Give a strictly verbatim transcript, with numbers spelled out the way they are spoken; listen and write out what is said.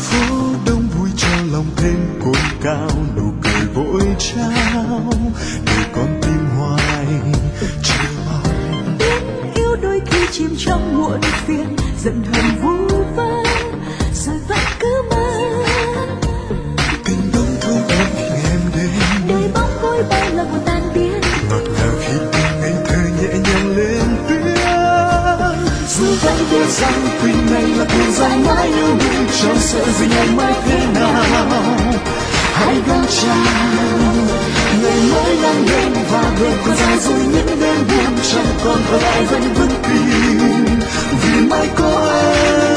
phố đông vui cho lòng thêm cồn cao, nụ cười vội trao để con tim hoài chờ mong. Biết yêu đôi khi chìm trong muộn phiền, giận hờn vu vơ rồi vẫn cứ mơ. Tình đông thương em khi em đến, Đời bóng tối bao lần một tan biến, ngọt ngào khi tim ngây thơ nhẹ nhàng lên tiếng. Dù vẫn biết rằng tình này là cuộc dài mãi yêu đương, chẳng sợ gì ngày mai thế nào. Hãy gắng chào ngày mới đang đến và vượt qua dài rồi những đêm buồn, chẳng còn có ai vẫn vững tin vì mãi có em.